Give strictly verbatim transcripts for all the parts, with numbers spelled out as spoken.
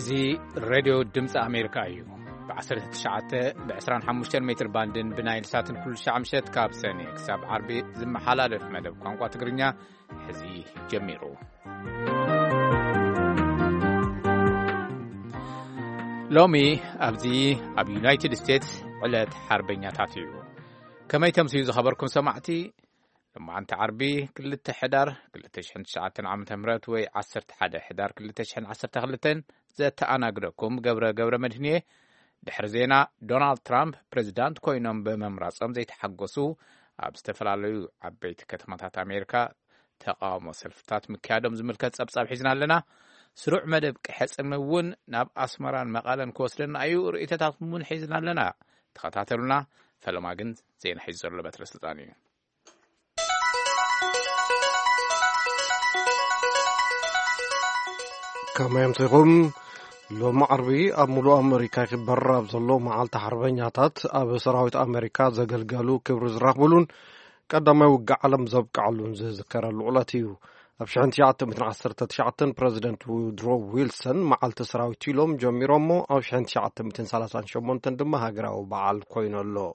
زي راديو دمس أمريكا أيو بعشرة تشعة بعشرين حمشتر متر باندن بنايل ساتن كل شعمشت كاب سنة كساب عربي زم حلال في مدب قنقوة تقرنيا حزي جميرو لومي أبزي أب يونايتد ستيتس علت حربينيا تاتيو كما يتمسيو خبركم سمعتي لما أنت عربي كل التحدار كل تشحن ساعة عام تمرت وي عصرت حدا حدار كل تشحن عصرت تغلتين زت أنا أقولكم قبر قبر مدنية دحرزينا دونالد ترامب بريزيدنت كوينهم بممرصهم زي تحققوا أبستفلالو عبيت كتمات أمريكا تقام وسلفتات مكادم زملكات أبصاب حزنا لنا سرع مدب كحس المون ناب أسمران مقالا كوسلنا أيو رئيتات من حزنا لنا تخطاتلنا فلما قنت زين حزر لبتر السلطاني كما يمسيكم لو معربي أمولو أمريكا كبرا بزلو معالت حربينياتات أب سراويت أمريكا زقلقالو كبرز راقبولون قدما يوقع علم زبق علون زذكر العلاتيو أبشعن تيعت مثل عصرت تشعتن بريزيدنت وودرو ويلسون معالت سراويتي لوم جميرومو أبشعن تيعت مثل سلاسان شمونتن دمها هقراو بعال كوينو اللو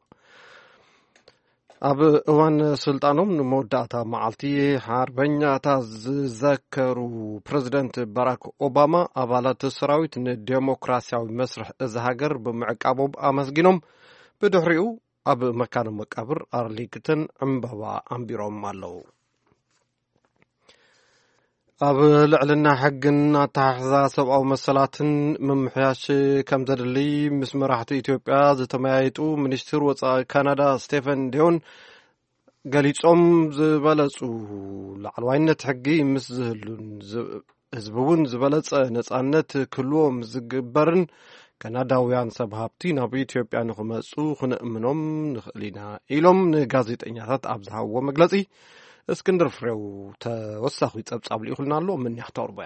أب أوان سلطانهم نموداتا معالتي حربينياتا زذكرو بريزيدنت باراك أوباما أبالات سراويت الديمقراسياوي مسرح إزهاجر بمعقابوب أمسجنهم بدحريو أب مكان مقابر أرليكتن عمبوا أمبيروم مالو أب لعلنا حقنا تحظى سبعة مسلاتن ممحياش كم زدلي مسمرحة إثيوبيا زتمايتو منشتر وصا كندا ستيفن ديون قاليتهم زبالتو لعلوينة حقي مسزهلون هزبون زبالت نصانت كلهم زقبرن كنداويان سبهابتي ناب إثيوبيا نخمصو خنأمنهم نخلينا إلهم نغازيطنياتات أبزحاو مغلصي اسكندر فريو توسخو يصبصاب ليخلنا له من يختار بيا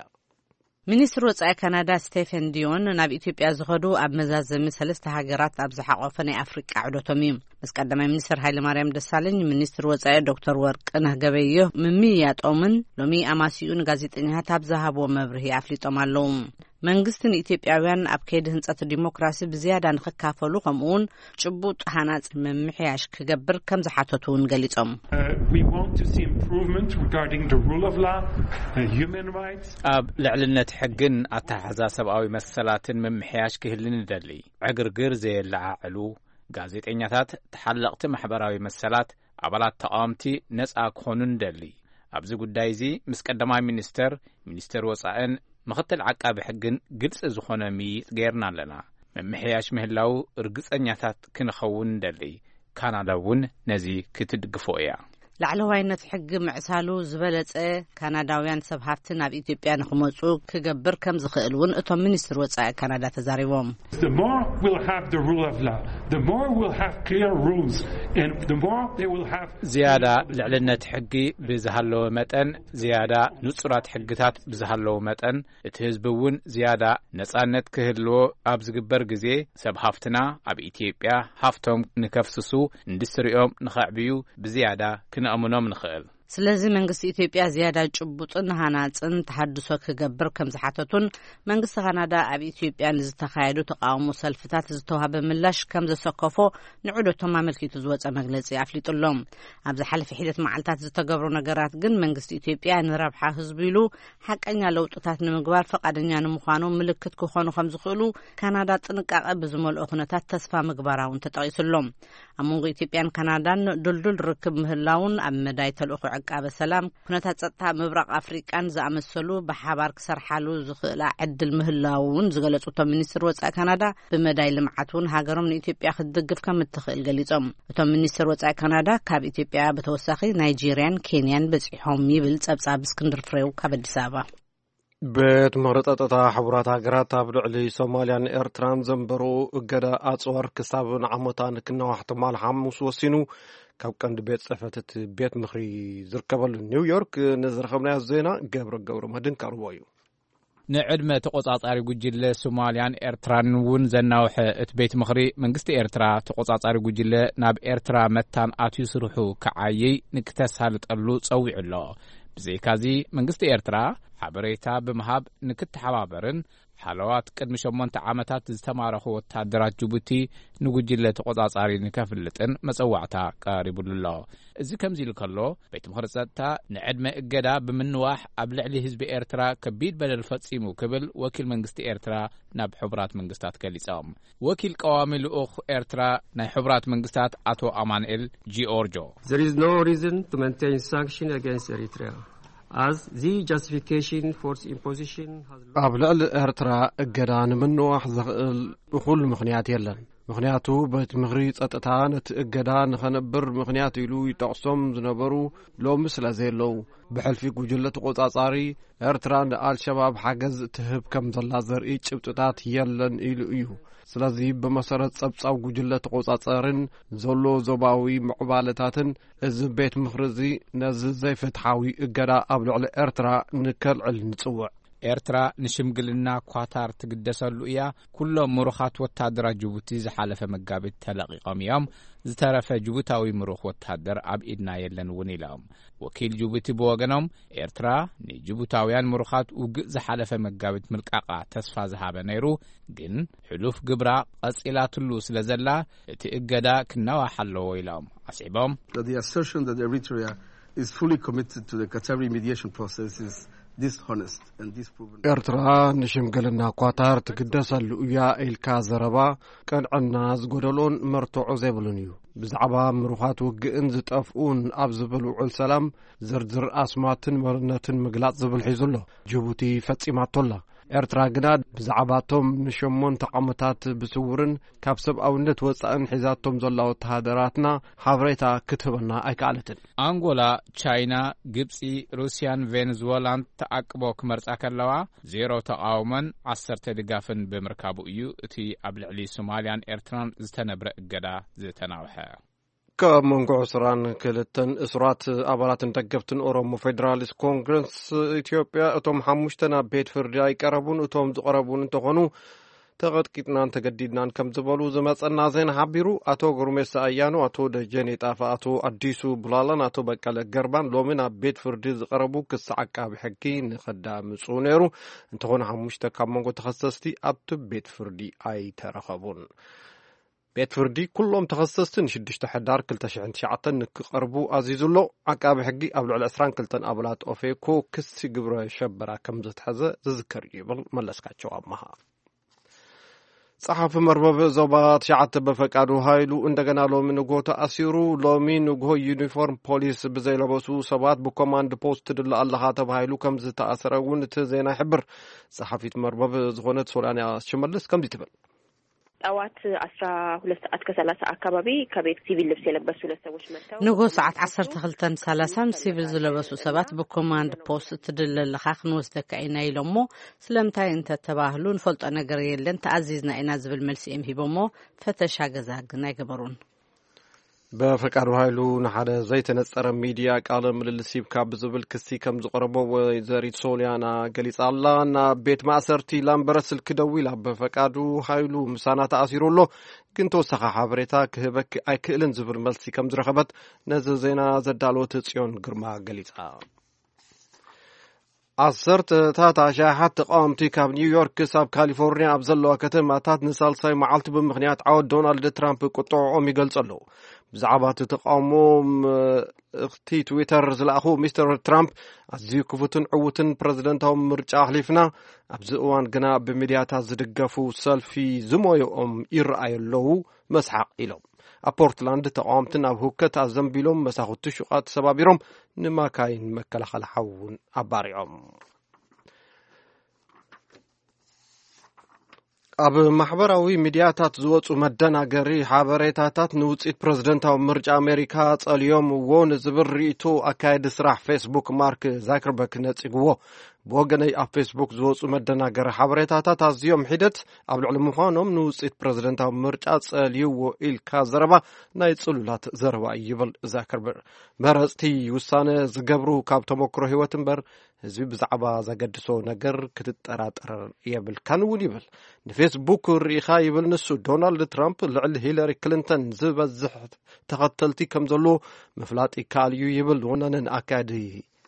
ሚኒስትር ወጻኢ ካናዳ ስቴፈን ዲዮን ናብ ኢትዮጵያ ዝኸዱ ኣብ መዛዘሚ ሰለስተ ሃገራት ኣብ ዝሓቆፈ ናይ ኣፍሪቃ ዕዶቶም እዮም ምስ ቀዳማይ ሚኒስትር ሃይለማርያም ደሳለኝ ሚኒስትር ወጻኢ ዶክተር ወርቅነህ ገበየሁ ምምያጦምን ሎሚ ኣማሲኡን ጋዜጠኛታት ኣብ ዝሃቦ መብርሂ ኣፍሊጦም ኣለዉ መንግስትን ኢትዮጵያውያን ኣብ ከይዲ ህንጸት ዲሞክራሲ ብዝያዳ ንኽካፈሉ ከምኡውን ጭቡጥ ሃናጽ መምሕያሽ ክገብር ከም ዝሓተቱን ገሊጾም we want to see improvement regarding the rule of law human rights ኣብ ልዕልነት ሕግን ኣተሓሕዛ ሰብኣዊ መሰላትን መምሕያሽ ክህልን ይደሊ ዕግርግር ዘየለዓዕሉ ጋዜጠኛታት ተሓለቕቲ ማሕበራዊ መሰላት ኣባላት ተቃዋምቲ ነጻ ክኾኑን ይደሊ ኣብዚ ጉዳይ እዚ ምስ ቀዳማይ ሚኒስተር ሚኒስተር ወጻኢን مختل عقاب حقن قلص زخونه ميت غيرنا لنا ممحياش مهلاو ارغصنياتات كنخون دلي كاناداون نزي كتدغفويا لعلوينت حق معسالو زبلص كنداويان سبحابتن اب اثيوبيا نخمصو كغبر كم زخيلون اتم منستر وصاي كندا تزاريوم the more we'll have the rule of law the more we'll have clear rules and the more they will have زياده لعلنت حقي بزهلو متن زياده نصرات حقታት بزهلو متن اتهزبون زياده نصانت كهلو اب زغبر غزي سبحابتنا اب اثيوبيا حفتهم نكفسسو اندستريوم نخعبيو بزياده أمنام نخيل سلازم منجس إثيوبيا زيادة جبوتن هناتن تحدثوا كجبر كم زحتتون منجس كندا أبي إثيوبيا نزتخيلوا تقاوم مسلفتات زتوها بملاش كم زسقفوا نعودوا تمام الكي تزوج مجلس عفليت اللهم أبز حل في حدة معلتات زتجبروا نجارات جن منجس إثيوبيا نربح حزبيلو حق أني لو تطات نمجبر فقد أني نمخانو ملكت كخانو خمس خلو كندا تنقع بزمل أخناتات تصفى مجبرة وانتتقيس اللهم أمونغ إثيوبيا كندا دل دل ركب مهلاون أم دايت الأخو عقاب السلام كنت تصطع مبرق أفريقيان زعمسلو بحبار كسرحالو زخلا عدل مهلاون زغلصو تو منستر وصاي كندا بمداي لمعاتون هاغرم إثيوبيا خدغف كم تخيل غليصم تو منستر وصاي كندا كاب إثيوبيا بتوسخي نيجيريان كينيان بصحهم يبل صبصاب اسكندر فريو كابديس أبابا بيت مرططة حبرات هاجرات تابلعلي سوماليان إيرتران زنبرو إجدا أتصور كسابن عمتان كنا واحتمال حمص وسينو كاب كان بيت صفتت بيت مخري زركبل نيويورك نزر خمنا الزينة جبر جبر مدن كاروايو نعدمة تقصاصاري جوجل سوماليان إيرتران ون زناوح ات بيت مخري منجست إيرترا تقصاصاري جوجل ناب إيرترا متان آتيو سروحو كعايي نكتسهل تقلو تصويع الله بزي كازي منجست إيرترا ሓበሬታ ብምሃብ ንክትሓባበርን ሓለዋት ቅድሚ ሸሞንተ ዓመታት ዝተማረኹ ወታደራት ጅቡቲ ንጉጅለ ተቆጻጻሪ ንከፍልጥን መጸዋዕታ ቀሪቡሉ ኣሎ። እዚ ከምዚ ኢሉ ከሎ ቤት ምክሪ ጸጥታ ንዕድመ እገዳ ብምንዋሕ ኣብ ልዕሊ ህዝቢ ኤርትራ ከቢድ በደል ፈጺሙ ክብል ወኪል መንግስቲ ኤርትራ ናብ ሕቡራት መንግስታት ገሊጾም። ወኪል ቀዋሚ ልኡኽ ኤርትራ ናይ ሕቡራት መንግስታት አቶ አማንኤል ጂኦርጆ There is no reason to maintain sanction against Eritrea. As the justification for its imposition has ኣብ ልዕሊ ኤርትራ እገዳ ንምንዋሕ ዝኽእል እኹል ምኽንያት የለን። ምኽንያቱ ቤት ምክሪ ጸጥታ ነቲ እገዳ ንኸነብር ምኽንያት ኢሉ ይጠቕሶም ዝነበሩ ሎሚ ስለ ዘየለው ብሕልፊ ጉጅለ ተቆጻጻሪ ኤርትራ ንኣልሸባብ ሓገዝ ትህብ ከም ዘላ ዘርኢ ጭብጥታት የለን ኢሉ እዩ። ስለዚ በመሰረት ጸብጻው ጉጅለ ተቆጻጻሪን ዘሎ ዞባዊ ምዕባለታትን እዚ ቤት ምክሪ ነዚ ዘይፍትሓዊ እገዳ ኣብ ልዕሊ ኤርትራ ንከልዕል ንጽውዕ። ኤርትራ ንሽምግልና ኳታር ትግደሰሉ እያ። ኩሎም ምሩኻት ወታደራት ጅቡቲ ዝሓለፈ መጋቢት ተለቂቖም እዮም። ዝተረፈ ጅቡታዊ ምሩኽ ወታደር ኣብ ኢድና የለን እውን ኢሎም ወኪል ጅቡቲ ብወገኖም ኤርትራ ንጅቡታውያን ምሩኻት ውግእ ዝሓለፈ መጋቢት ምልቃቃ ተስፋ ዝሃበ ነይሩ፣ ግን ሕሉፍ ግብራ ቀጺላትሉ ስለ ዘላ እቲ እገዳ ክነዋሕ ኣለዎ ኢሎም ኣስዒቦም The assertion that Eritrea is fully committed to the Qatari mediation process is dishonest and disproven. ኤርትራ ንሽምግልና ኳታር ትግደሰሉ እያ ኢልካ ዘረባ ቀንዕና ዝጎደሎን መርትዖ ዘይብሉን እዩ። ብዛዕባ ምሩኻት ውግእን ዝጠፍኡን ኣብ ዝበልዑል ሰላም ዝርዝር ኣስማትን መርነትን ምግላጽ ዝብል ሒዙሎ ጅቡቲ ፈጺማቶላ። ኤርትራ ግና ብዛዕባቶም ንሸሞንተ ዓመታት ብስውርን ካብ ሰብኣውነት ወጻእን ሒዛቶም ዘላ ወተሃደራትና ሓበሬታ ክትህበና ኣይከኣለትን። አንጎላ፣ ቻይና፣ ግብጺ፣ ሩስያን ቬንዙዌላን ተኣቅቦ ክመርጻ ከለዋ ዜሮ ተቃውሞን ዓሰርተ ድጋፍን ብምርካቡ እዩ እቲ ኣብ ልዕሊ ሶማልያን ኤርትራን ዝተነብረ እገዳ ዝተናውሐ። ካብ መንጎ ዕስራን ክልተን እስራት ኣባላትን ደገፍትን ኦሮሞ ፌደራሊስት ኮንግረስ ኢትዮጵያ እቶም ሓሙሽተ ናብ ቤት ፍርዲ ኣይቀረቡን። እቶም ዝቐረቡን እንተኾኑ ተቐጥቂጥናን ተገዲድናን ከም ዝበሉ ዝመጸና ዜና ሓቢሩ። አቶ ጉርሜሳ ኣያኑ፣ አቶ ደጀኔ ጣፋ፣ አቶ አዲሱ ቡላላን አቶ በቀለ ገርባን ሎሚ ናብ ቤት ፍርዲ ዝቐረቡ ክስ ዓቃቢ ሕጊ ንኸዳምፁ ነይሩ። እንተኾነ ሓሙሽተ ካብ መንጎ ተኸሰስቲ ኣብቲ ቤት ፍርዲ ኣይተረኸቡን። ቤት ፍርዲ ኩሎም ተኸሰስቲ ንሽዱሽተ ሕዳር ክልተ ሽሕን ትሽዓተን ንክቐርቡ ኣዚዙሎ። ዓቃቢ ሕጊ ኣብ ልዕሊ ዕስራን ክልተን ኣባላት ኦፌኮ ክሲ ግብረ ሸበራ ከም ዝተሕዘ ዝዝከር እዩ ይብል መለስካቸው ኣማሃ። ጸሓፊ መርበብ ዞባ ትሽዓተ በፈቃዱ ኃይሉ እንደገና ሎሚ ንግሆ ተኣሲሩ። ሎሚ ንግሆ ዩኒፎርም ፖሊስ ብዘይለበሱ ሰባት ብኮማንድ ፖስት ድላ ኣለኻ ተባሂሉ ከም ዝተኣሰረ እውን እቲ ዜና ይሕብር። ጸሓፊት መርበብ ዝኾነት ሶልያና ሽመልስ ከምዚ ትብል ጠዋት አስራ ሁለት ሰዓት ከሰላሳ አካባቢ ከቤት ሲቪል ልብስ የለበሱ ሁለት ሰዎች መጥተው ንጎ ሰዓት ዓሰርተ ክልተን ሰላሳን ሲቪል ዝለበሱ ሰባት በኮማንድ ፖስት ትድለለኻ ክንወስደካ ኢና ኢሎሞ ስለምታይ እንተ ተባህሉ ንፈልጦ ነገር የለን ተኣዚዝና ኢና ዝብል መልሲ እዮም ሂቦሞ ፈተሻ ገዛ ግን ኣይገበሩን። በፈቃዱ ኃይሉ ንሓደ ዘይተነጸረ ሚድያ ቃለ ምልልስ ይብካ ብዝብል ክሲ ከም ዝቐረቦ ወይዘሪት ሶልያና ገሊጻ ኣላ። ናብ ቤት ማእሰርቲ ላምበረት ስልኪ ደዊላ በፈቃዱ ኃይሉ ምሳና ተኣሲሩሎ ግን ተወሳኺ ሓበሬታ ክህበክ ኣይክእልን ዝብል መልሲ ከም ዝረኸበት ነዚ ዜና ዘዳልወት ጽዮን ግርማ ገሊጻ። ዓሰርተ ታታሻሓት ተቃወምቲ ካብ ኒውዮርክ ክሳብ ካሊፎርኒያ ኣብ ዘለዋ ከተማታት ንሳልሳይ መዓልቲ ብምኽንያት ዓወት ዶናልድ ትራምፕ ቁጥዖም ይገልጹ ኣለዉ። ብዛዕባ እቲ ተቃውሞ እኽቲ ትዊተር ዝለኣኹ ሚስተር ትራምፕ ኣዝዩ ክፉትን ዕውትን ፕረዚደንታዊ ምርጫ ኣሕሊፍና ኣብዚ እዋን ግና ብሚድያታት ዝድገፉ ሰልፊ ዝሞዮኦም ይረኣዩ መስሓቅ ኢሎም። ኣብ ፖርትላንድ ተቃወምትን ኣብ ሁከት ኣዘንቢሎም መሳኹቲ ሹቓት ሰባቢሮም ንማካይን መከላኸሊ ሓውን ኣባሪዖም። ኣብ ማሕበራዊ ሚድያታት ዝወፁ መደናገሪ ሓበሬታታት ንውፅኢት ፕረዚደንታዊ ምርጫ ኣሜሪካ ጸልዮም ዎ ንዝብል ርእይቶ ኣካየዲ ስራሕ ፌስቡክ ማርክ ዛከርበርግ ነጺግዎ። ብወገነይ ኣብ ፌስቡክ ዝወፁ መደናገሪ ሓበሬታታት ኣዝዮም ሒደት ኣብ ልዕሊ ምዃኖም ንውፅኢት ፕረዚደንታዊ ምርጫ ጸልይዎ ኢልካ ዘረባ ናይ ጽሉላት ዘረባ ይብል ዛከርበርግ። መረፅቲ ውሳነ ዝገብሩ ካብ ተመክሮ ህይወት እምበር ህዝቢ ብዛዕባ ዘገድሶ ነገር ክትጠራጠር የብልካን እውን ይብል። ንፌስቡክ ርኢኻ ይብል ንሱ ዶናልድ ትራምፕ ልዕሊ ሂለሪ ክሊንተን ዝበዝሕ ተኸተልቲ ከም ዘሎ ምፍላጥ ይከኣል እዩ ይብል። ወነነን ኣካያዲ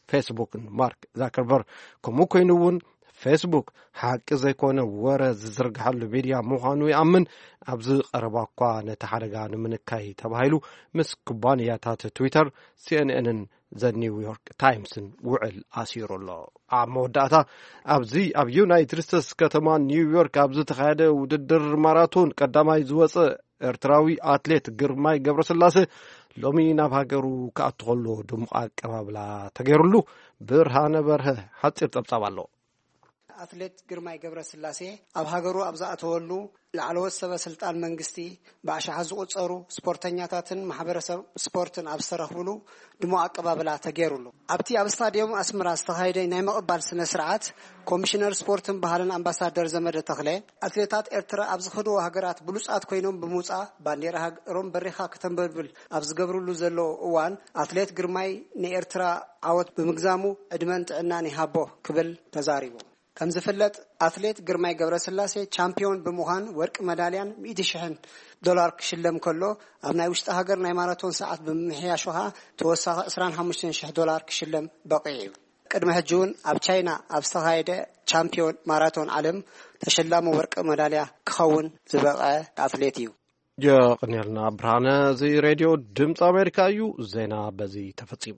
ፌስቡክን ማርክ ዛከርበር ከምኡ ኮይኑ እውን ፌስቡክ ሓቂ ዘይኮነ ወረ ዝዝርግሓሉ ሚድያ ምዃኑ ይኣምን ኣብዚ ቀረባ እኳ ነቲ ሓደጋ ንምንካይ ተባሂሉ ምስ ኩባንያታት ትዊተር ሲኤንኤንን ዘ ኒውዮርክ ታይምስን ውዕል ኣሲሩ ኣሎ ኣብ መወዳእታ ኣብዚ ኣብ ዩናይትድ ስቴትስ ከተማ ኒውዮርክ ኣብ ዝተኻየደ ውድድር ማራቶን ቀዳማይ ዝወፅእ ኤርትራዊ ኣትሌት ግርማይ ገብረስላሴ ሎሚ ናብ ሃገሩ ክኣቱ ከሎ ድሙቕ ኣቀባብላ ተገይሩሉ ብርሃነ በርሀ ሓፂር ፀብፃብ ኣሎ አትሌት ግርማይ ገብረስላሴ ኣብ ሃገሩ ኣብ ዝኣተወሉ ላዕለዎት ሰበስልጣን መንግስቲ ብኣሽሓ ዝቁፀሩ ስፖርተኛታትን ማሕበረሰብ ስፖርትን ኣብ ዝተረኽብሉ ድሙቕ ኣቀባብላ ተገይሩሉ ኣብቲ ኣብ ስታድዮም ኣስመራ ዝተኻየደ ናይ መቕባል ስነ ስርዓት ኮሚሽነር ስፖርትን ባህልን ኣምባሳደር ዘመደ ተኽለ ኣትሌታት ኤርትራ ኣብ ዝኸድዎ ሃገራት ብሉፃት ኮይኖም ብምውፃእ ባንዴራ ሃገሮም በሪኻ ከተንበልብል ኣብ ዝገብርሉ ዘሎ እዋን አትሌት ግርማይ ንኤርትራ ዓወት ብምግዛሙ ዕድመን ጥዕናን ይሃቦ ክብል ተዛሪቡ ከም ዝፍለጥ አትሌት ግርማይ ገብረስላሴ ቻምፒዮን ብምዃን ወርቂ መዳልያን ሚእቲ ሽሕን ዶላር ክሽለም ከሎ ኣብ ናይ ውሽጢ ሃገር ናይ ማራቶን ሰዓት ብምሕያሹኻ ተወሳኺ ዕስራን ሓሙሽተን ሽሕ ዶላር ክሽለም በቂዑ እዩ ቅድሚ ሕጂ እውን ኣብ ቻይና ኣብ ዝተኻየደ ቻምፒዮን ማራቶን ዓለም ተሸላሚ ወርቂ መዳልያ ክኸውን ዝበቕዐ አትሌት እዩ የቕንየልና ብርሃነ እዚ ሬድዮ ድምፂ ኣሜሪካ እዩ ዜና በዚ ተፈፂሙ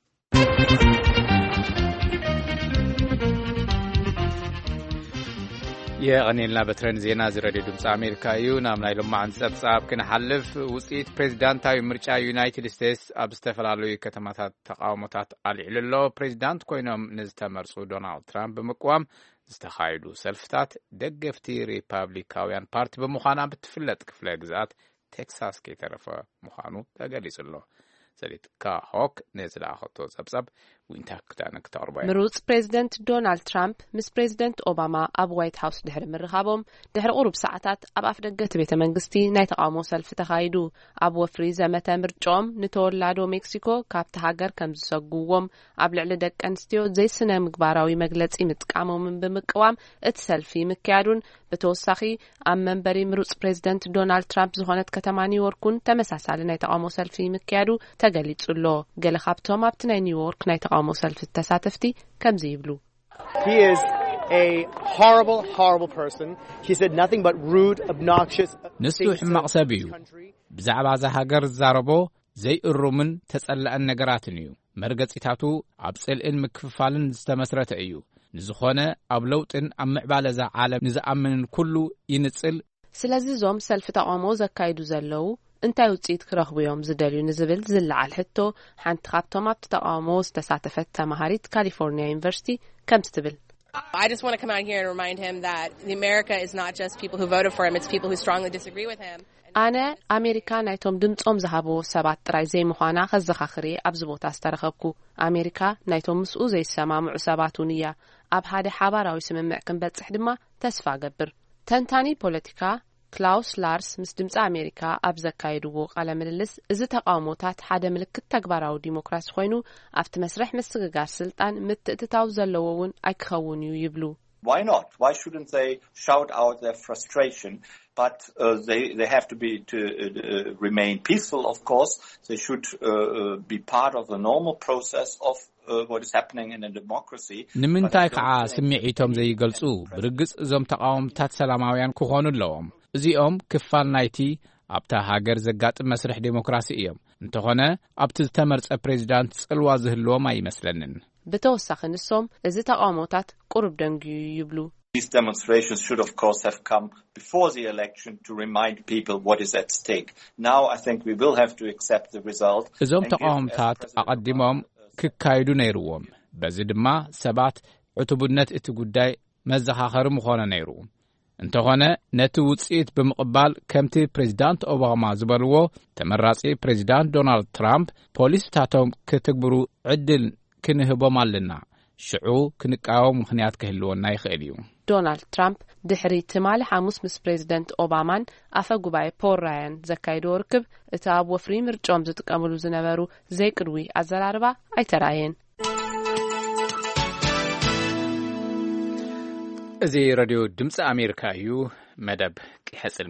የቀኒልና በትረን ዜና ዝረዲዮ ድምፂ ኣሜሪካ እዩ ናብ ናይ ሎማዓን ፀብፃብ ክንሓልፍ ውፅኢት ፕሬዚዳንታዊ ምርጫ ዩናይትድ ስቴትስ ኣብ ዝተፈላለዩ ከተማታት ተቃውሞታት ኣልዒሉ ኣሎ ፕሬዚዳንት ኮይኖም ንዝተመርፁ ዶናልድ ትራምፕ ብምቅዋም ዝተኻየዱ ሰልፍታት ደገፍቲ ሪፓብሊካውያን ፓርቲ ብምዃና ብትፍለጥ ክፍለ ግዛት ቴክሳስ ከይተረፈ ምዃኑ ተገሊጹ ኣሎ ሰሊጥካ ሆክ ነዝለኣኸቶ ፀብፀብ ዊንታ ክዳነ ክተቕርበ ምሩፅ ፕሬዚደንት ዶናልድ ትራምፕ ምስ ፕሬዚደንት ኦባማ ኣብ ዋይት ሃውስ ድሕሪ ምርኻቦም ድሕሪ ቁሩብ ሰዓታት ኣብ ኣፍ ደገ እቲ ቤተ መንግስቲ ናይ ተቃውሞ ሰልፊ ተኻይዱ ኣብ ወፍሪ ዘመተ ምርጫኦም ንተወላዶ ሜክሲኮ ካብቲ ሃገር ከም ዝሰጉዎም ኣብ ልዕሊ ደቂ ኣንስትዮ ዘይስነ ምግባራዊ መግለፂ ምጥቃሞምን ብምቅዋም እቲ ሰልፊ ምክያዱን ብተወሳኺ ኣብ መንበሪ ምሩፅ ፕሬዚደንት ዶናልድ ትራምፕ ዝኾነት ከተማ ኒውዮርክን ተመሳሳሊ ናይ ተቃውሞ ሰልፊ ምክያዱ ተገሊጹ ኣሎ ገለ ካብቶም ኣብቲ ናይ ኒውዮርክ ናይ ተቃውሞ ሰልፊ ተሳተፍቲ ከምዚ ይብሉ He is a horrible horrible person. He said nothing but rude obnoxious ንሱ ሕማቕ ሰብ እዩ ብዛዕባ ዛ ሃገር ዝዛረቦ ዘይእሩምን ተጸላእን ነገራትን እዩ መርገጺታቱ ኣብ ጽልእን ምክፍፋልን ዝተመስረተ እዩ ንዝኾነ ኣብ ለውጥን ኣብ ምዕባለ ዛ ዓለም ንዝኣምንን ኩሉ ይንጽል ስለዚ ዞም ሰልፊ ተቃውሞ ዘካይዱ ዘለዉ እንታይ ውጽኢት ክረኽቡ እዮም ዝደልዩ ንዝብል ዝለዓል ሕቶ ሓንቲ ካብቶም ኣብቲ ተቃውሞ ዝተሳተፈት ተማሃሪት ካሊፎርኒያ ዩኒቨርሲቲ ከም ትብል I just want to come out here and remind him that America is not just people who voted for him, it's people who strongly disagree with him. ኣነ ኣሜሪካ ናይቶም ድምፆም ዝሃቦ ሰባት ጥራይ ዘይምዃና ከዘኻኽሪ ኣብዚ ቦታ ዝተረኸብኩ ኣሜሪካ ናይቶም ምስኡ ዘይሰማምዑ ሰባት እውን እያ ኣብ ሓደ ሓባራዊ ስምምዕ ክንበጽሕ ድማ ተስፋ ገብር ተንታኒ ፖለቲካ ክላውስ ላርስ ምስ ድምፂ ኣሜሪካ ኣብ ዘካየድዎ ቃለ ምልልስ እዚ ተቃውሞታት ሓደ ምልክት ተግባራዊ ዲሞክራሲ ኮይኑ ኣብቲ መስርሕ ምስግጋር ስልጣን ምትእትታው ዘለዎ እውን ኣይክኸውን እዩ ይብሉ Why not? Why shouldn't they shout out their frustration? But uh, they they have to be to uh, remain peaceful, of course. They should uh, be part of the normal process of uh, what is happening in a democracy. ንምንታይ ከዓ ስምዒቶም ዘይገልጹ ብርግጽ እዞም ተቃውሞታት ሰላማውያን ክኾኑ ኣለዎም እዚኦም ክፋል ናይቲ ኣብታ ሃገር ዘጋጥም መስርሕ ዲሞክራሲ እዮም እንተኾነ ኣብቲ ዝተመርጸ ፕሬዚዳንት ጽልዋ ዝህልዎም ኣይመስለንን ብተወሳኺ ንሶም እዚ ተቃውሞታት ቁሩብ ደንግዩ ይብሉ These demonstrations should of course have come before the election to remind people what is at stake. Now I think we will have to accept the result. እዞም ተቃውሞታት ኣቐዲሞም ክካይዱ ነይሩዎም በዚ ድማ ሰባት ዕቱብነት እቲ ጉዳይ መዘኻኸሪ ምኾነ ነይሩ እንተኾነ ነቲ ውጽኢት ብምቕባል ከምቲ ፕሬዚዳንት ኦባማ ዝበልዎ ተመራጺ ፕሬዚዳንት ዶናልድ ትራምፕ ፖሊስታቶም ክትግብሩ ዕድል ክንህቦም ኣለና ሽዑ ክንቃወም ምኽንያት ክህልወና ይኽእል እዩ ዶናልድ ትራምፕ ድሕሪ ትማሊ ሐሙስ ምስ ፕሬዚደንት ኦባማን ኣፈ ጉባኤ ፖል ራያን ዘካይድዎ ርክብ እቲ ኣብ ወፍሪ ምርጫኦም ዝጥቀምሉ ዝነበሩ ዘይቅድዊ ኣዘራርባ ኣይተረኣየን እዚ ሬድዮ ድምፂ ኣሜሪካ እዩ መደብ ቂሐ ጽልሚ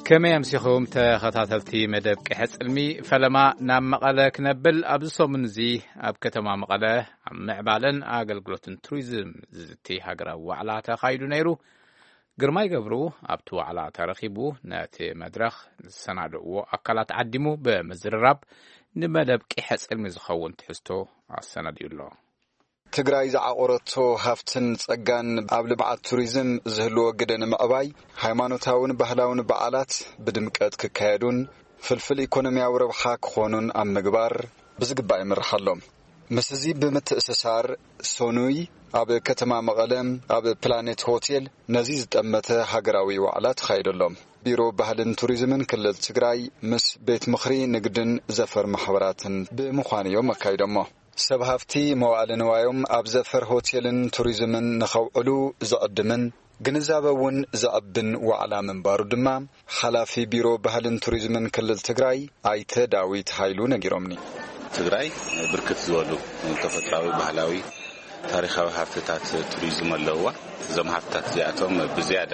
كما يمسخهم تخطاتلتي مدب كحصلمي فلما نام مقاله كنبل ابزو منزي اب كتما مقاله معبالن اغلغلوتن توريزم زتي هاغرا وعلا تخايدو نيرو ግርማይ ገብሩ ኣብቱ ዋዕላ ተረኺቡ ነቲ መድረኽ ሰናድዎ ኣካላት ዓዲሙ በመዝርራብ ንመደብ ቂሕጽልሚ ዝኸውን ትሕዝቶ ኣሰናዲዩሎ ትግራይ ዝዓቆረቶ ሃፍትን ጸጋን ኣብ ልብዓት ቱሪዝም ዝህልዎ ግደን ምዕባይ ሃይማኖታውን ባህላውን በዓላት ብድምቀት ክካየዱን ፍልፍል ኢኮኖሚያዊ ረብሓ ክኾኑን ኣብ ምግባር ብዝግባእ ይምርሓሎም ምስዚ ብምትእስሳር ሶኑይ ኣብ ከተማ መቐለም ኣብ ፕላኔት ሆቴል ነዚ ዝጠመተ ሃገራዊ ዋዕላ ተኻይደሎም ቢሮ ባህልን ቱሪዝምን ክልል ትግራይ ምስ ቤት ምኽሪ ንግድን ዘፈር ማሕበራትን ብምዃንዮም ኣካይዶሞ ሰብ ሃፍቲ መዋዕለ ንዋዮም ኣብ ዘፈር ሆቴልን ቱሪዝምን ንኸውዕሉ ዝቕድምን ግንዛበውን ዘዕብን ዋዕላ ምንባሩ ድማ ሓላፊ ቢሮ ባህልን ቱሪዝምን ክልል ትግራይ ኣይተ ዳዊት ሃይሉ ነጊሮምኒ ትግራይ ብርክት ዝበሉ ተፈጥሯዊ ባህላዊ ታሪኻዊ ሃፍትታት ቱሪዝም ኣለዋ እዞም ሃፍትታት እዚኣቶም ብዝያዳ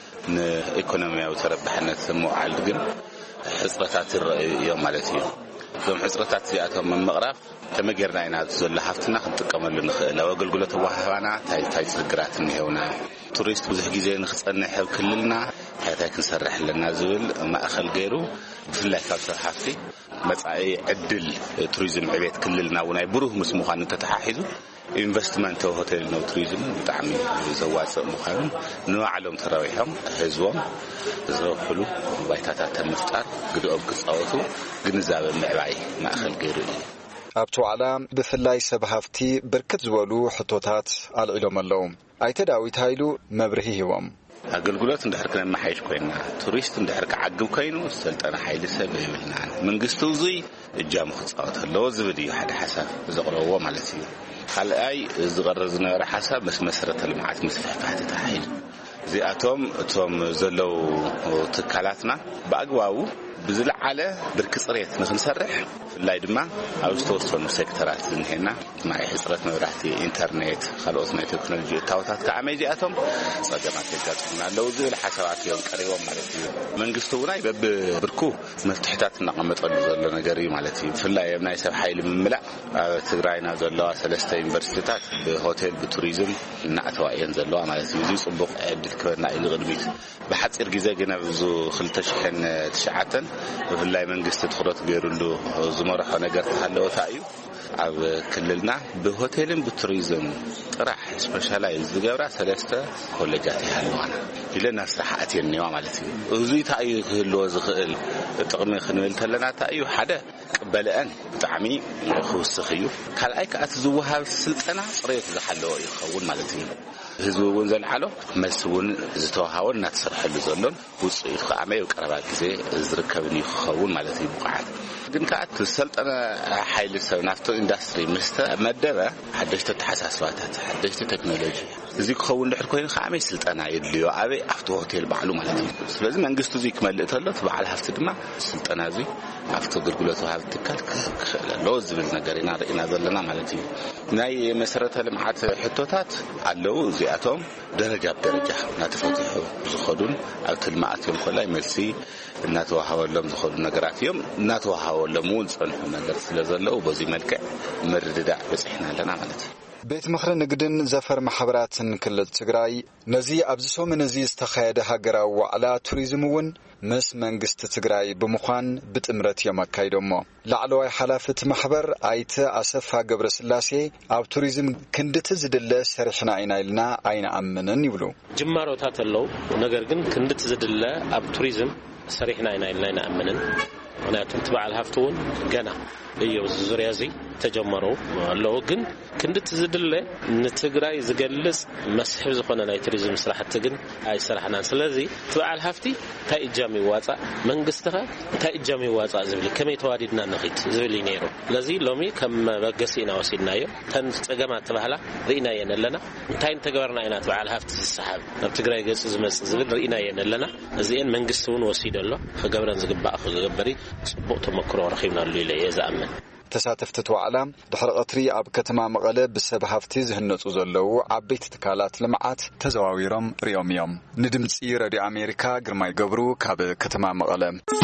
ንኢኮኖሚያዊ ተረባሕነት ምውዓል ግን ሕፅረታት እዮም ማለት እዩ እዞም ሕፅረታት እዚኣቶም ምምቕራፍ ተመጌርና ኢና ዘሎ ሃፍትና ክንጥቀመሉ ንኽእል ኣብ ኣገልግሎት ወሃባና እንታይ ችግራት እኒሄውና ቱሪስት ብዙሕ ግዜ ንኽጸንሕ ኣብ ክልልና እንታይ ክንሰርሕ ኣለና ዝብል ማእኸል ገይሩ ብፍላይ ካብ ሰብ ሃፍቲ መጻኢ ዕድል ቱሪዝም ዕቤት ክልልና ውናይ ብሩህ ምስ ምዃኑ ተተሓሒዙ ኢንቨስትመንት ሆቴል ነው ቱሪዝም ብጣዕሚ ዘዋጽእ ምዃኑ ንባዕሎም ተራዊሖም ህዝቦም ዝረኽሉ ባይታታት ምፍጣር ግድኦም ክጻወቱ ግንዛበ ምዕባይ ማእኸል ገይሩ እዩ ኣብቲ ዋዕላ ብፍላይ ሰብ ሃፍቲ ብርክት ዝበሉ ሕቶታት ኣልዒሎም ኣለዉ ኣይተ ዳዊት ሃይሉ መብርሂ ሂቦም አገልግሎት እንድሕር ከመሓይሽ ኮይና ቱሪስት እንድሕር ከዓግብ ኮይኑ ስልጠና ኃይል ሰብ ይብልና መንግስቱ ዙይ እጃም ክጻወት ኣለዎ ዝብል እዩ ሓደ ሓሳብ ዘቕረብዎ ማለት እዩ ካልኣይ ዝቐረብ ዝነበረ ሓሳብ መስ መሰረተ ልምዓት ምስፍሕፋሕ ተታሒል እዚኣቶም እቶም ዘለው ትካላትና በአግባቡ ብዝለዓለ ብርክ ጽሬት ንኽንሰርሕ ፍላይ ድማ ኣብ ዝተወሰኑ ሴክተራት ዝንሄና ማይ ሕፅረት መብራህቲ ኢንተርኔት ካልኦት ናይ ቴክኖሎጂ እታወታት ከዓመይ እዚኣቶም ጸገማት የጋጥሙና ኣለዉ ዝብል ሓሳባት እዮም ቀሪቦም ማለት እዩ መንግስቱ ውናይ በብብርኩ መፍትሕታት እናቐመጠሉ ዘሎ ነገር እዩ ማለት እዩ ፍላይ ኣብ ናይ ሰብ ሓይሊ ምምላእ ኣብ ትግራይና ዘለዋ ሰለስተ ዩኒቨርሲቲታት ብሆቴል ብቱሪዝም እናኣተዋ እየን ዘለዋ ማለት እዩ እዚ ጽቡቕ ዕድል ክበና ኢሉ ቅድሚት ብሓፂር ግዜ ግን ኣብዚ ሁለት ሺህ ወተስዓተ ብፍላይ መንግስት ትኹረት ገይሩሉ ዝመርሖ ነገር ተሃለወታ እዩ ኣብ ክልልና ብሆቴልን ብቱሪዝም ጥራሕ ስፔሻላይዝ ዝገብራ ሰለስተ ኮሌጃት ይሃለዋና ኢለና ስራሕት የነዋ ማለት እዩ እዙይ ታዩ ክህልዎ ዝኽእል ጥቕሚ ክንብል ተለና ታዩ ሓደ ቅበለአን ብጣዕሚ ክውስኽ እዩ ካልኣይ ከኣት ዝወሃብ ስልጠና ፅሬት ዝሓለዎ ይኸውን ማለት እዩ ህዝቡ እውን ዘልዓሎ መስውን ዝተዋሃወ እናተሰርሐሉ ዘሎን ውፅኢት ከዓመይ ቀረባ ግዜ ዝርከብን ይኸውን ማለት እዩ ብቃዓት ግን ከኣት ሰልጠና ሓይሊ ሰብ ናፍቶ ኢንዱስትሪ ምስተ መደበ ሓደሽተ ተሓሳስባታት ሓደሽተ ቴክኖሎጂ እዚ ክኸውን ድሕር ኮይኑ ከዓመይ ስልጠና የድልዮ ኣበይ ኣብቲ ሆቴል ባዕሉ ማለት እዩ ስለዚ መንግስቱ እዚ ክመልእ ተሎ ተባዕል ሃፍቲ ድማ ስልጠና እዚ ኣብቲ ኣገልግሎት ወሃብ ትካል ክኽእል ኣለዎ ዝብል ነገር ኢና ርኢና ዘለና ማለት እዩ ናይ መሰረተ ልምዓት ሕቶታት ኣለዉ እዚኣቶም ደረጃ ብደረጃ እናተፈትሑ ዝኸዱን ኣብ ትልማዓትዮም ኮላይ መልሲ እናተዋሃበሎም ዝኸዱ ነገራት እዮም እናተዋሃበሎም እውን ዝጸንሑ ነገር ስለ ዘለዉ በዚ መልክዕ ምርድዳእ በፂሕና ኣለና ማለት እዩ ቤት ምኽሪ ንግድን ዘፈር ማሕበራትን ክልል ትግራይ ነዚ ኣብዚ ሰሙን እዚ ዝተኻየደ ሃገራዊ ዋዕላ ቱሪዝም እውን ምስ መንግስቲ ትግራይ ብምዃን ብጥምረት እዮም ኣካይዶሞ ላዕለዋይ ሓላፍቲ ማሕበር ኣይተ ኣሰፋ ገብረስላሴ ኣብ ቱሪዝም ክንድቲ ዝድለ ሰሪሕና ኢና ኢልና ኣይንኣምንን ይብሉ ጅማሮታት ኣለዉ ነገር ግን ክንድቲ ዝድለ ኣብ ቱሪዝም ሰሪሕና ኢና ኢልና ኣይንኣምንን ምክንያቱም ትበዓል ሃፍቱውን ገና እዩ ዙርያ እዚ ተጀመሩ ኣለዉ ግን ክንድቲ ዝድለ ንትግራይ ዝገልጽ መስሕብ ዝኾነ ናይ ቱሪዝም ስራሕቲ ግን ኣይሰራሕናን ስለዚ ትበዓል ሃፍቲ እንታይ እጃም ይዋፃእ መንግስትኻ እንታይ እጃም ይዋፃእ ዝብል ከመይ ተዋዲድና ንኺድ ዝብል ነይሩ ስለዚ ሎሚ ከም መበገሲ ኢና ወሲድናዮ ተን ፀገማት ተባህላ ርኢና የን ኣለና እንታይ እንተገበርና ኢና ትበዓል ሃፍቲ ዝሰሓብ ናብ ትግራይ ገጽ ዝመጽ ዝብል ርኢና የን ኣለና እዚአን መንግስቲ እውን ወሲዱ ኣሎ ክገብረን ዝግባእ ክገብሪ ጽቡቕ ተመክሮ ረኺብናሉ ኢለ እየ ዝኣምን ተሳተፍቲ ተዋዕላ ድሕሪ ቀትሪ ኣብ ከተማ መቐለ ብሰብ ሃፍቲ ዝህነጹ ዘለዉ ዓበይቲ ትካላት ልምዓት ተዘዋዊሮም ሪኦም እዮም። ንድምፂ ሬድዮ ኣሜሪካ ግርማይ ገብሩ ካብ ከተማ መቐለ።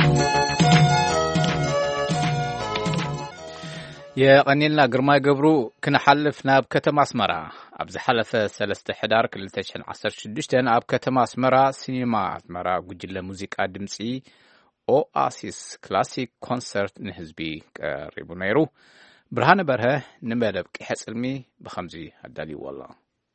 የቀኒልና ግርማይ ገብሩ ክንሓልፍ ናብ ከተማ አስመራ ኣብ ዝሓለፈ ሰለስተ ሕዳር ክልተ ሺህ ዓሰርተ ሽዱሽተ ኣብ ከተማ አስመራ ሲኒማ አስመራ ጉጅለ ሙዚቃ ድምፂ ኦአሲስ ክላሲክ ኮንሰርት ንህዝቢ ቀሪቡ ነይሩ። ብርሃነ በርሀ ንመደብ ቂሐ ጽልሚ ብኸምዚ ኣዳልይዎ ኣሎ።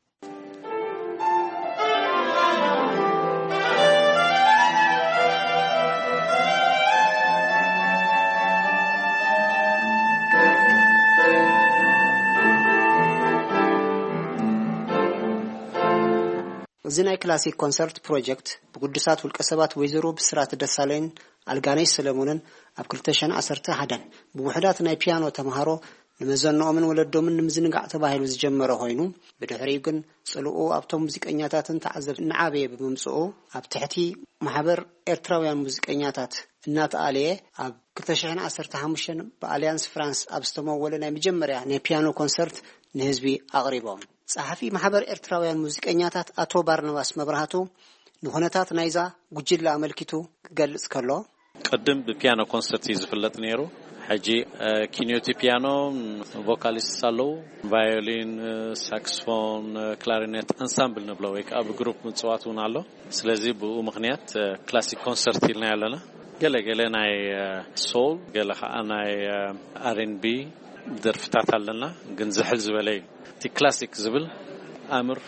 እዚ ናይ ክላሲክ ኮንሰርት ፕሮጀክት ብቅዱሳት ውልቀ ሰባት ወይዘሮ ብስራት ደሳለኝ አልጋነይ ሰለሞንን ኣብ ክልተ ሺህ ዓሰርተ ሓደ ብውሕዳት ናይ ፒያኖ ተማሃሮ ንመዘነኦምን ወለዶምን ንምዝንጋዕ ተባሂሉ ዝጀመረ ኮይኑ ብድሕሪኡ ግን ጽልኡ ኣብቶም ሙዚቀኛታትን ተዓዘብ ንዓበየ ብምምጽኡ ኣብ ትሕቲ ማሕበር ኤርትራውያን ሙዚቀኛታት እናተኣለየ ኣብ ክልተ ሺህ ዓሰርተ ሓሙሽተ በአሊያንስ ፍራንስ ኣብ ዝተመወለ ናይ መጀመርያ ናይ ፒያኖ ኮንሰርት ንህዝቢ ኣቅሪቦም ጸሐፊ ማሕበር ኤርትራውያን ሙዚቀኛታት አቶ ባርናባስ መብራህቱ ንኹነታት ናይዛ ጉጅለ አመልኪቱ ክገልጽ ከሎ ቀደም በፒያኖ ኮንሰርት ይዝፍለጥ ነይሩ ሕጂ ኪኒዮቲ ፒያኖ ቮካሊስት ሳለው ቫዮሊን ሳክስፎን ክላሪኔት አንሳምብል ንብለው ወይ ካብ ግሩፕ ምጽዋቱን አሎ ስለዚ ብኡ ምክንያት ክላሲክ ኮንሰርት ይልና ያለና ገለ ገለ ናይ ሶል ገለ ከዓ ናይ አርኤንቢ ደርፍታት አለና ግን ዝሕል ዝበለይ ቲ ክላሲክ ዝብል አምር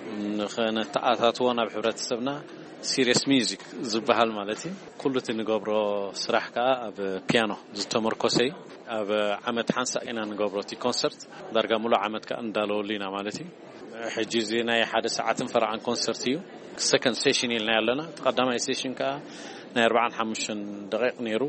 ንኸነተኣታትዎን ኣብ ሕብረተሰብና ሲሪየስ ሚውዚክ ዝበሃል ማለት እዩ ኩሉ እቲ ንገብሮ ስራሕ ከዓ ኣብ ፒያኖ ዝተመርኮሰይ ኣብ ዓመት ሓንሳ ኢና ንገብሮ እቲ ኮንሰርት ዳርጋ ሙሉ ዓመት ከዓ እንዳለወሊና ማለት እዩ ሕጂ እዚ ናይ ሓደ ሰዓትን ፈርዓን ኮንሰርት እዩ ሰከንድ ሴሽን ኢልና ያለና ተቀዳማይ ሴሽን ከዓ ናይ ኣርባዓን ሓሙሽተን ደቂቕ ነይሩ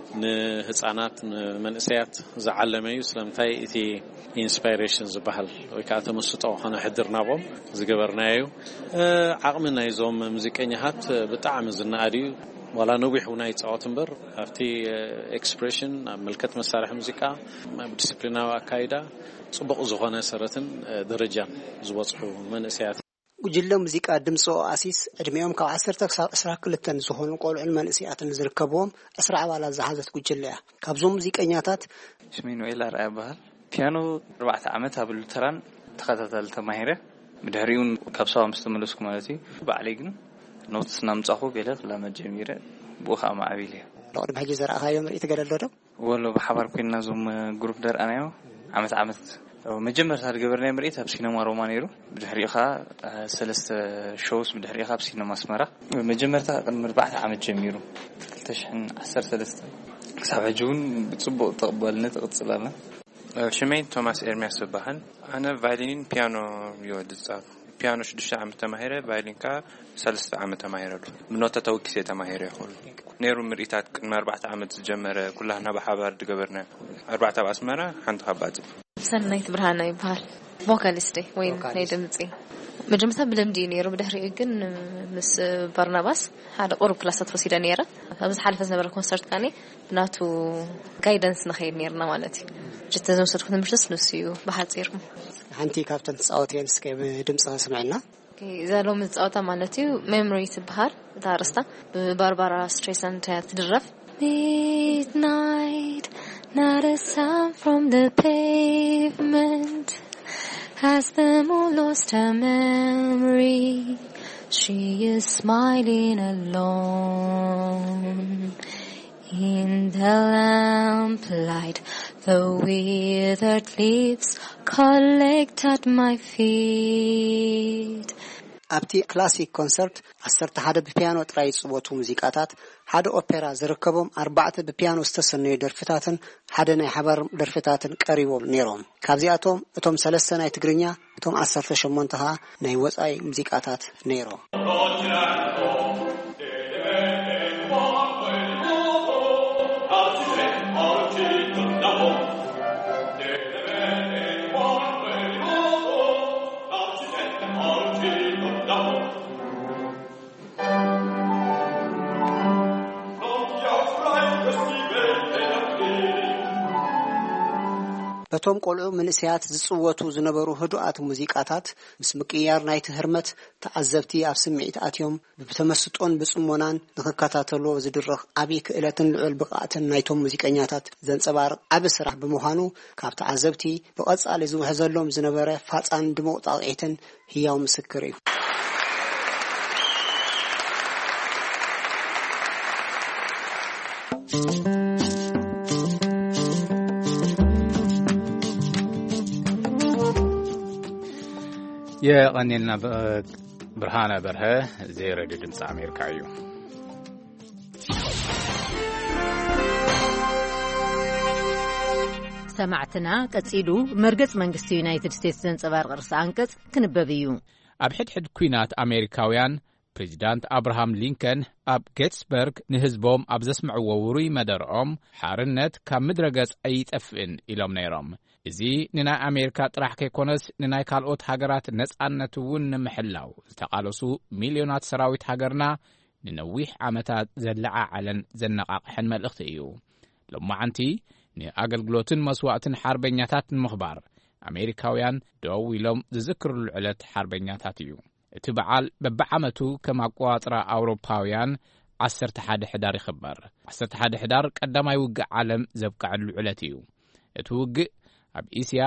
ንህፃናት ንመንእሰያት ዝዓለመዩ ስለምታይ እቲ ኢንስፓይሬሽን ዝበሃል ወይ ከዓ ተመስጦ ኾነ ሕድርናቦም ዝገበርናዩ ዓቕሚ ናይዞም ሙዚቀኛታት ብጣዕሚ ዝናኣድዩ ዋላ ነዊሕ ናይ ጻወት እምበር ኣብቲ ኤክስፕሬሽን ኣብ መልከት መሳርሒ ሙዚቃ ኣብ ዲስፕሊናዊ ኣካይዳ ጽቡቕ ዝኾነ ሰረትን ደረጃን ዝበጽሑ መንእሰያት ጉጅለ ሙዚቃ ድምጾ ኦአሲስ ዕድሜኦም ካብ ዓሰርተ ክሳብ ዓሰርተ ክልተ ዝኾኑ ቆልዑን መንእሰያትን ዝርከብዎም ዕስራ ኣባላት ዝሓዘት ጉጅለ እያ ካብዞም ሙዚቀኛታት ሽሚኖኤል ኣርኣያ ይበሃል ፒያኖ ኣርባዕተ ዓመት ኣብ ሉተራን ተኸታተል ተማሂረ ብድሕሪኡን ካብ ሰባ ምስ ተመለስኩ ማለት እዩ ባዕለይ ግን ኖትስ ናምጻኹ ገለ ክላመድ ጀሚረ ብኡ ከዓ ማዕቢል እየ ቅድሚ ሕጂ ዘረኣኻዮ ምርኢት ገለሎ ዶ ወሎ ብሓባር ኮይንና ዞም ግሩፕ ደርኣናዮ ዓመት ዓመት መጀመርታ ዝገበርናይ ምርኢት ኣብ ሲኒማ ሮማ ነይሩ ብድሕሪኡ ከዓ ሰለስተ ሾውስ ብድሕሪኡ ኣብ ሲኒማ አስመራ መጀመርታ ቅድሚ ኣርባዕተ ዓመት ጀሚሩ ክልተ ሺህ ዓሰርተ ሰለስተ ክሳብ ሕጂ እውን ብጽቡቕ ተቐባልነት ቅጽላልና ሽመይ ቶማስ ኤርሚያስ ይበሃል ኣነ ቫዮሊን ፒያኖ ይወድጻፍ ፒያኖ ሽዱሽተ ዓመት ተማሂረ ቫዮሊን ከዓ ሰለስተ ዓመት ተማሂረ ብኖታ ተወኪሰ ተማሂረ ይኹን ነይሩ ምርኢታት ቅድሚ ኣርባዕተ ዓመት ዝጀመረ ኩላህና ብሓባር ዝገበርና ኣርባዕተ ኣብ ኣስመራ ሓንቲ ከባጽ ሰናይት ብርሃና ይበሃል ቮካሊስት ወይ ናይ ድምጺ መጀመርታ ብለምዲ ነይሩ ብድሕሪኡ ግን ምስ ባርናባስ ሓደ ቁሩብ ክላሳት ወሲደ ነይረ ኣብ ዝሓለፈ ዝነበረ ኮንሰርት ካኒ ብናቱ ጋይደንስ ንኸይድ ነይርና ማለት እዩ ጅተ ዘምሰድኩ ትምህርትስ ንሱ እዩ ብሓፂር ሓንቲ ካብተን ተጻወትየን እስከ ድምጽ ስምዕና ዘለው ምጽዋታ ማለት እዩ ሜሞሪ ትበሃል ታርስታ ብባርባራ ስትሬይሰንድ ትድረፍ midnight not a sound from the pavement has the moon lost her memory she is smiling alone in the lamplight the withered leaves collect at my feet ኣብቲ ክላሲክ ኮንሰርት ዓሰርተ ሓደ ብፒያኖ ጥራይ ጽወቱ ሙዚቃታት ሓደ ኦፔራ ዝርከቦም ኣርባዕተ ብፒያኖ ዝተሰነዩ ደርፍታትን ሓደ ናይ ሓባር ደርፍታትን ቀሪቦም ነይሮም ካብዚኣቶም እቶም ሰለስተ ናይ ትግርኛ እቶም ዓሰርተ ሸሞንተ ናይ ወጻኢ ሙዚቃታት ነይሮም ከቶም ቆልዑ መንእሰያት ዝጽወቱ ዝነበሩ ህዱኣት ሙዚቃታት ምስ ምቅያር ናይቲ ህርመት ተዓዘብቲ ኣብ ስምዒት ኣትዮም ብተመስጦን ብጽሞናን ንኽከታተሉ ዝድረኽ ዓብዪ ክእለትን ልዑል ብቕዓትን ናይቶም ሙዚቀኛታት ዘንጸባርቕ ዓብ ስራሕ ብምዃኑ ካብ ተዓዘብቲ ብቐጻሊ ዝውሕዘሎም ዝነበረ ፋጻን ድሙቕ ጣቕዒትን ህያው ምስክር እዩ። የቀኒልና ብርሃነ በርሀ ዘረድ ድምጽ አሜሪካ እዩ። ሰማዕትና ቀጺሉ መርገጽ መንግስቲ ዩናይትድ ስቴትስ ዘንጸባርቕ ርእሰ አንቀጽ ክንበብ እዩ። ኣብ ሕድሕድ ኩናት አሜሪካውያን ፕሬዚዳንት አብርሃም ሊንከን ኣብ ጌትስበርግ ንህዝቦም ኣብ ዘስምዕዎ ውሩይ መደርኦም ሓርነት ካብ ምድረ ገጽ ኣይጠፍእን ኢሎም ነይሮም። እዚ ንናይ አሜሪካ ጥራሕ ከይኮነስ ንናይ ካልኦት ሃገራት ነጻነት እውን ንምሕላው ዝተቃለሱ ሚልዮናት ሰራዊት ሃገርና ንነዊሕ ዓመታት ዘለዓዓለን ዘነቃቅሕን መልእኽቲ እዩ። ሎማዓንቲ ንኣገልግሎትን መስዋዕትን ሓርበኛታት ንምኽባር አሜሪካውያን ደው ኢሎም ዝዝክርሉ ዕለት ሓርበኛታት እዩ። እቲ በዓል በብዓመቱ ከም ኣቆጻጽራ ኣውሮፓውያን ዓሰርተ ሓደ ሕዳር ይኽበር። ዓሰርተ ሓደ ሕዳር ቀዳማይ ውግእ ዓለም ዘብቅዐሉ ዕለት እዩ። እቲ ውግእ ኣብ እስያ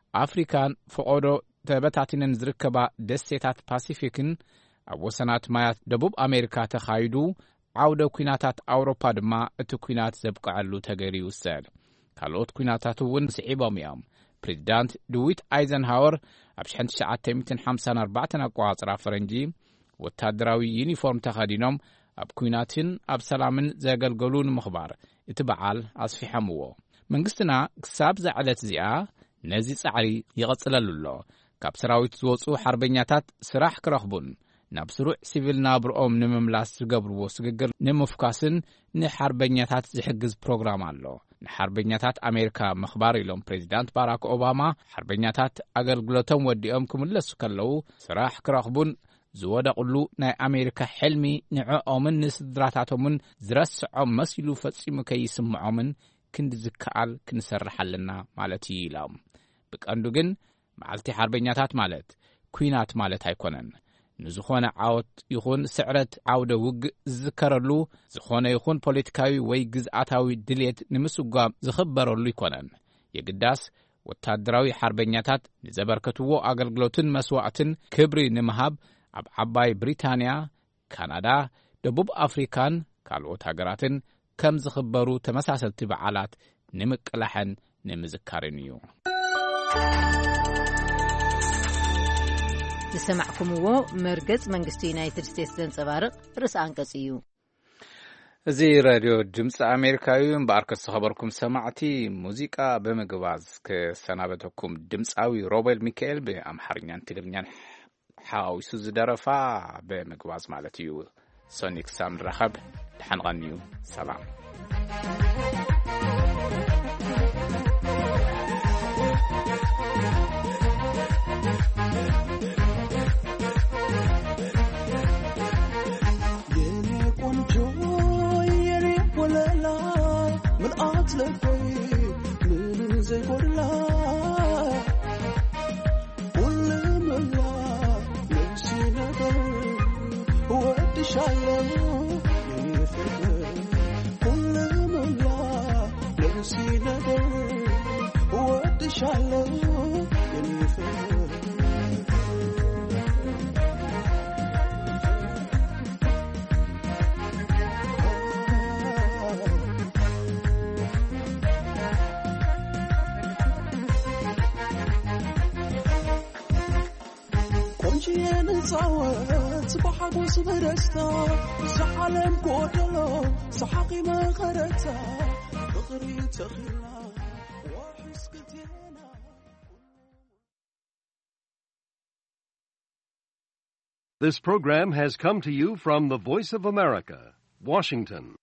አፍሪካን ፈቆዶ ተበታቲነን ዝርከባ ደሴታት ፓሲፊክን ኣብ ወሰናት ማያት ደቡብ አሜሪካ ተኻይዱ ዓውደ ኩናታት ኣውሮፓ ድማ እቲ ኩናት ዘብቅዐሉ ተገይሩ ይውሰድ። ካልኦት ኩናታት እውን ስዒቦም እዮም። ፕሬዚዳንት ድዊት አይዘንሃወር ኣብ ሽሕን ትሽዓተ ሚእትን ሓምሳን ኣርባዕተን ኣቆጻጽራ ፈረንጂ ወታደራዊ ዩኒፎርም ተኸዲኖም ኣብ ኩናትን ኣብ ሰላምን ዘገልገሉ ንምኽባር እቲ በዓል ኣስፊሖምዎ። መንግስትና ክሳብ ዛዕለት እዚኣ ነዚ ጻዕሪ ይቐጽለሉ ኣሎ። ካብ ሰራዊት ዝወፁ ሓርበኛታት ስራሕ ክረኽቡን ናብ ስሩዕ ሲቪል ናብርኦም ንምምላስ ዝገብርዎ ስግግር ንምፍካስን ንሓርበኛታት ዝሕግዝ ፕሮግራም ኣሎ። ንሓርበኛታት አሜሪካ ምኽባር ኢሎም ፕሬዚዳንት ባራክ ኦባማ ሓርበኛታት አገልግሎቶም ወዲኦም ክምለሱ ከለዉ ስራሕ ክረኽቡን ዝወደቕሉ ናይ አሜሪካ ሕልሚ ንዕኦምን ንስድራታቶምን ዝረስዖም መሲሉ ፈጺሙ ከይስምዖምን ክንዲ ዝከኣል ክንሰርሕ ኣለና ማለት እዩ ኢሎም። ብቀንዱ ግን መዓልቲ ሓርበኛታት ማለት ኩናት ማለት ኣይኮነን። ንዝኾነ ዓወት ይኹን ስዕረት ዓውደ ውግእ ዝዝከረሉ ዝኾነ ይኹን ፖለቲካዊ ወይ ግዝኣታዊ ድልየት ንምስጓም ዝኽበረሉ ይኮነን። የግዳስ ወታደራዊ ሓርበኛታት ንዘበርከትዎ ኣገልግሎትን መስዋዕትን ክብሪ ንምሃብ ኣብ ዓባይ ብሪታንያ፣ ካናዳ፣ ደቡብ አፍሪካን ካልኦት ሃገራትን ከም ዝኽበሩ ተመሳሰልቲ በዓላት ንምቅላሕን ንምዝካርን እዩ። ዝሰማዕኩምዎ መርገጽ መንግስቲ ዩናይትድ ስቴትስ ዘንጸባርቕ ርእሰ አንቀጽ እዩ። እዚ ሬድዮ ድምፂ አሜሪካ እዩ። እምበኣርከስ ተኸበርኩም ሰማዕቲ ሙዚቃ ብምግባዝ ክሰናበተኩም ድምፃዊ ሮቤል ሚካኤል ብኣምሓርኛን ትግርኛን ሓዊሱ ዝደረፋ ብምግባዝ ማለት እዩ። ሶኒክ ሳም ንራኸብ ድሓንቐኒ እዩ። ሰላም صوت بحقوس برستا زعلم كودلو صحقي ما خرجتا بغري تخيلا وحسكتينا. This program has come to you from the Voice of America, Washington.